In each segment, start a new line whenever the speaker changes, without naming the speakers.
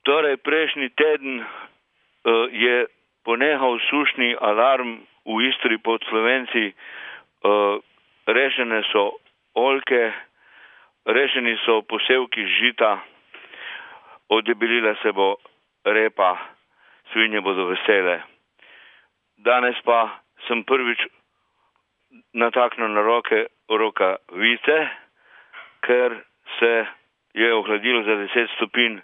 Torej, prejšnji teden je ponehal sušni alarm v Istri pod Slovenci. Rešene so oljke, rešeni so posevki žita, odebelila se bo repa, svinje bodo vesele. Danes pa sem prvič nataknil na rokavice, ker se je ohladilo za 10 stopinj.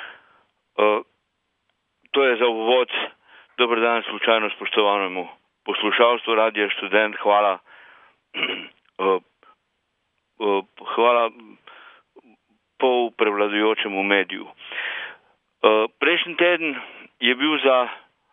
To je za uvod. Dober dan slučajno spoštovanemu poslušalstvu Radia Študent. Hvala. Hvala pol prevladujočemu mediju. Prejšnji teden je bil za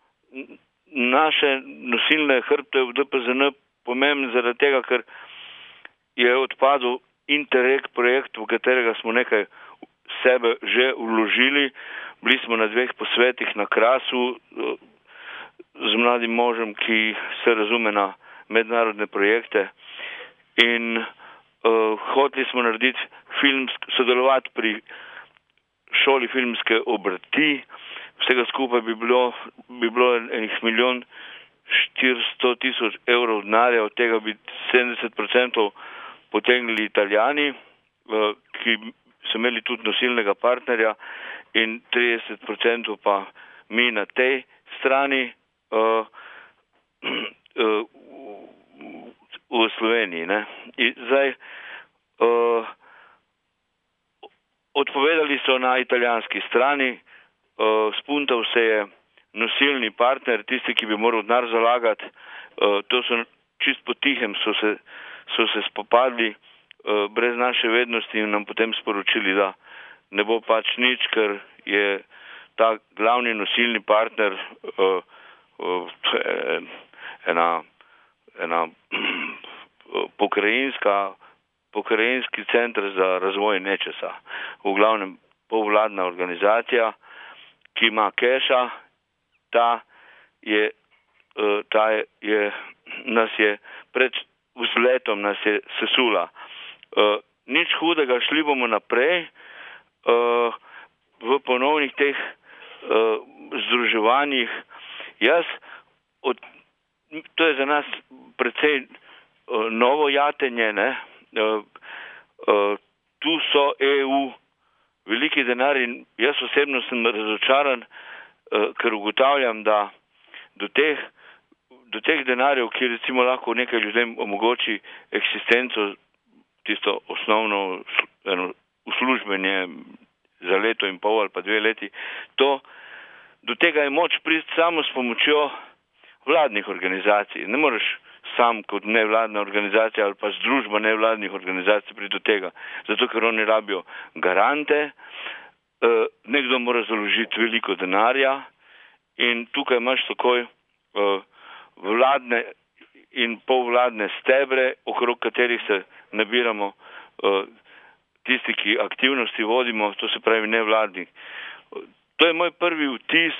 naše nosilne hrbte v DPZN pomemben zaradi tega, ker je odpadel Interreg projekt, v katerega smo nekaj sebe že vložili. Bili smo na 2 posvetih na Krasu z mladim možem, ki se razume na mednarodne projekte, in hoteli smo narediti sodelovati pri šoli filmske obrti. Vsega skupaj bi bilo 1,4 milijon evrov denarja, od tega bi 70% potegnili Italijani, ki so imeli tudi nosilnega partnerja, in 30% pa mi na tej strani v Sloveniji. Ne? In zdaj odpovedali so na italijanski strani, spuntal se je nosilni partner, tisti, ki bi moral denar zalagati. To so čist potihem so se spopadli brez naše vednosti in nam potem sporočili, da ne bo pač nič, ker je ta glavni nosilni partner ena pokrajinski center za razvoj nečesa. V glavnem povladna organizacija, ki ima keša, nas je pred vzletom sesula. Nič hudega, šli bomo naprej v ponovnih teh združevanjih. To je za nas precej novo jatenje, ne? Tu so EU veliki denar in jaz osebno sem razočaran, ker ugotavljam, da do teh denarjev, ki recimo lahko nekaj ljudem omogoči eksistenco, tisto osnovno uslužbenje za leto in pol ali pa 2 leti, do tega je moč priti samo s pomočjo vladnih organizacij. Ne moreš sam kot nevladna organizacija ali pa združba nevladnih organizacij priti do tega, zato ker oni rabijo garante, nekdo mora založiti veliko denarja in tukaj imaš takoj vladne in polvladne stebre, okrog katerih se nabiramo tisti, ki aktivnosti vodimo, to se pravi nevladnik. To je moj prvi vtis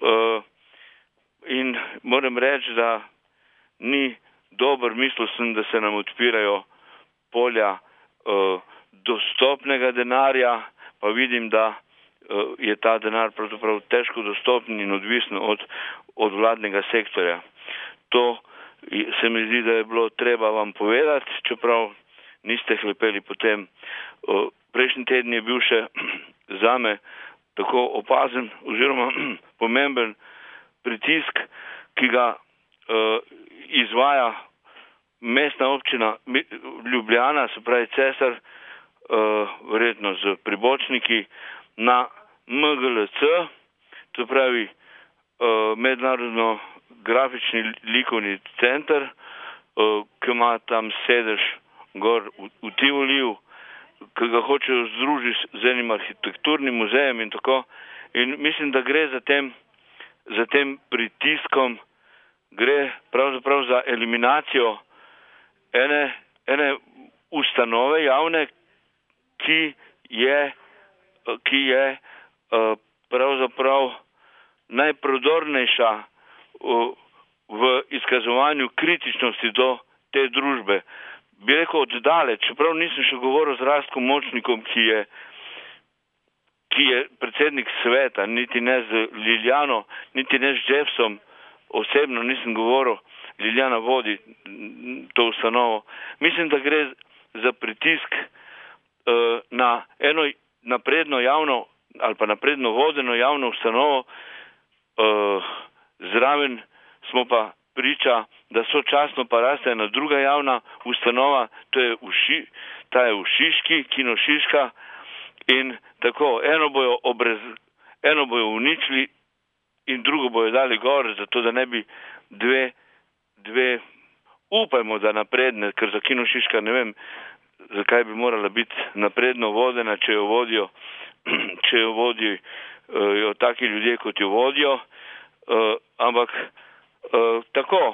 in moram reči, da ni dober. Mislil sem, da se nam odpirajo polja dostopnega denarja, pa vidim, da je ta denar pravzaprav težko dostopen in odvisen od vladnega sektorja. To se mi zdi, da je bilo treba vam povedati, čeprav niste hlepeli potem. Prejšnji teden je bil še zame tako opazen oziroma pomemben pritisk, ki ga izvaja mestna občina Ljubljana, se pravi Cesar, verjetno z pribočniki, na MGLC, to pravi Mednarodno grafični likovni center, ki ima tam sedež gor v Tivoliju, ki ga hočejo združiti z enim arhitekturnim muzejem in tako. In mislim, da gre za tem pritiskom, gre pravzaprav za eliminacijo ene ustanove javne, ki je pravzaprav najprodornejša v izkazovanju kritičnosti do te družbe. Bi rekel oddaleč, čeprav nisem še govoril z Rastkom Močnikom, ki ki je predsednik sveta, niti ne z Liljano, niti ne z Jeffsom, osebno nisem govoril, Liljana vodi to ustanovo. Mislim, da gre za pritisk na eno napredno javno ali pa napredno vodeno javno ustanovo, zraven smo pa priča, da sočasno pa raste ena druga javna ustanova, ta je v Šiški, Kino Šiška, in tako, eno bojo uničili in drugo bojo dali gor, zato da ne bi dve upajmo, da napredne, ker za Kino Šiška ne vem, zakaj bi morala biti napredno vodena, če jo vodijo taki ljudje, kot jo vodijo, ampak tako,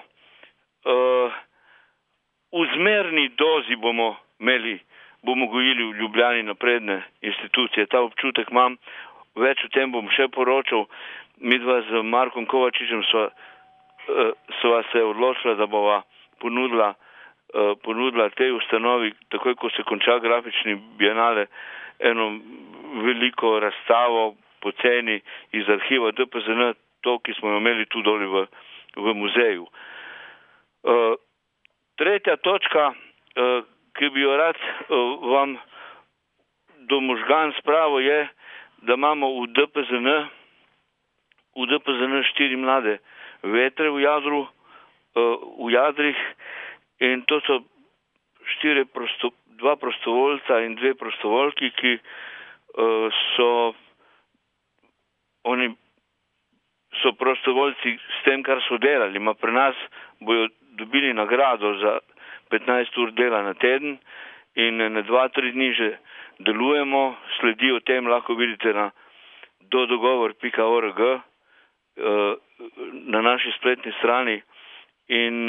v zmerni dozi bomo gojili v Ljubljani napredne institucije. Ta občutek imam, več o tem bom še poročal. Midva z Markom Kovačičem sva se odločila, da bova ponudila tej ustanovi, takoj ko se konča grafični bienale, eno veliko razstavo poceni iz arhiva DPZN, to, ki smo jo imeli tu doli v muzeju. Tretja točka, ki bi jo rad vam do možgan spravo, je, da imamo v DPZN 4 mlade vetre v jadrih, in to so 2 prostovoljca in 2 prostovoljki, ki so prostovoljci s tem, kar so delali. Pri nas bojo dobili nagrado za 15 ur dela na teden in na 2-3 dni že delujemo. Sledijo tem, lahko vidite na dodogovor.org na naši spletni strani. In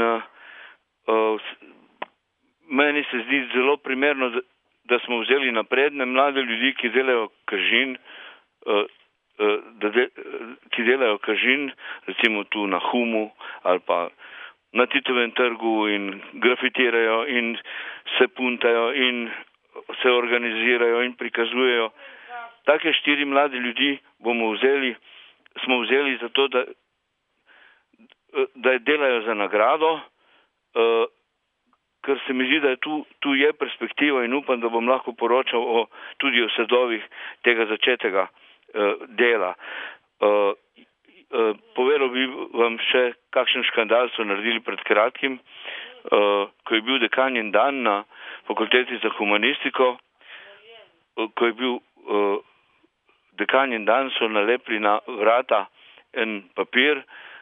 meni se zdi zelo primerno, da smo vzeli napredne mlade ljudi, ki delajo kažin, recimo tu na Humu ali pa na Titovem trgu, in grafitirajo in se puntajo in se organizirajo in prikazujejo. Take 4 mlade ljudi smo vzeli zato, da delajo za nagrado, ker se mi zdi, da tu je perspektiva, in upam, da bom lahko poročal tudi o sadovih tega začetega dela. Povedal bi vam še, kakšen škandal so naredili pred kratkim, ko je bil dekanjen dan na Fakulteti za humanistiko, ko je bil dekanjen dan, so nalepili na vrata en papir,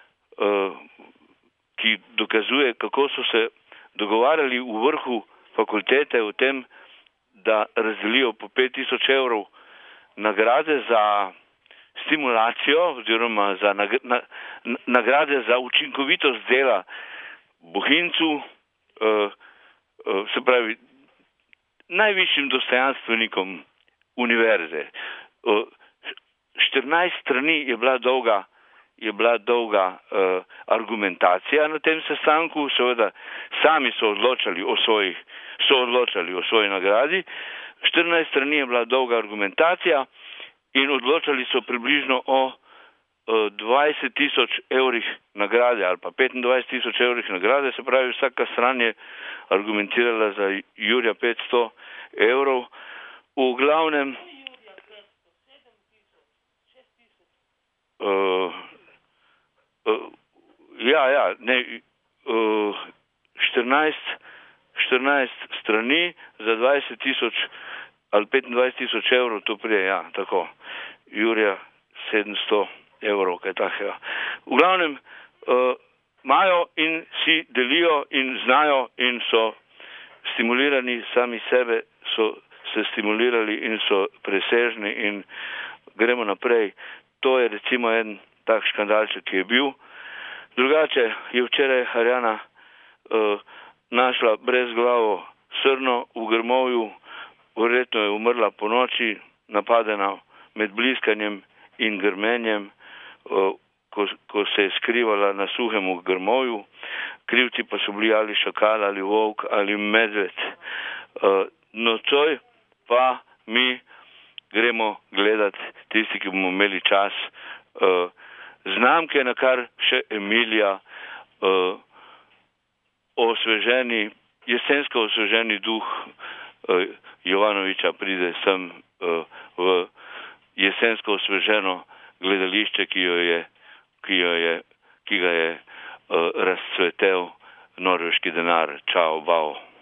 ki dokazuje, kako so se dogovarjali v vrhu fakultete o tem, da razdelijo po 5000 evrov nagrade za stimulacijo oziroma za nagrade za učinkovitost dela bohincu, se pravi najvišjim dostojanstvenikom univerze. 14 strani je bila dolga argumentacija na tem sestanku, seveda sami so odločali o svoji nagradi. 14 strani je bila dolga argumentacija in odločali so približno o 20 000 evrih nagrade ali pa 25 000 evrih nagrade, se pravi vsaka stran je argumentirala za Jurija 500 evrov. V glavnem 14 strani za 20 000 ali 25 000 evrov, to prije, tako, Jurija 700 evrov, kaj takega. V glavnem, imajo in si delijo in znajo in so stimulirani, sami sebe so se stimulirali in so presežni in gremo naprej. To je recimo en tak škandalček, ki je bil. Drugače je včeraj Harjana našla brezglavo srno v grmovju, verjetno je umrla po noči, napadena med bliskanjem in grmenjem, ko se je skrivala na suhem v grmovju. Krivci pa so bili ali šakal, ali volk, ali medved. Nocoj pa mi gremo gledati tisti, ki bomo imeli čas, znamke, na kar še Emilija, jesensko osveženi duh Jovanoviča pride sem v jesensko osveženo gledališče, ki ga je razcvetel norveški denar. Čau, bau.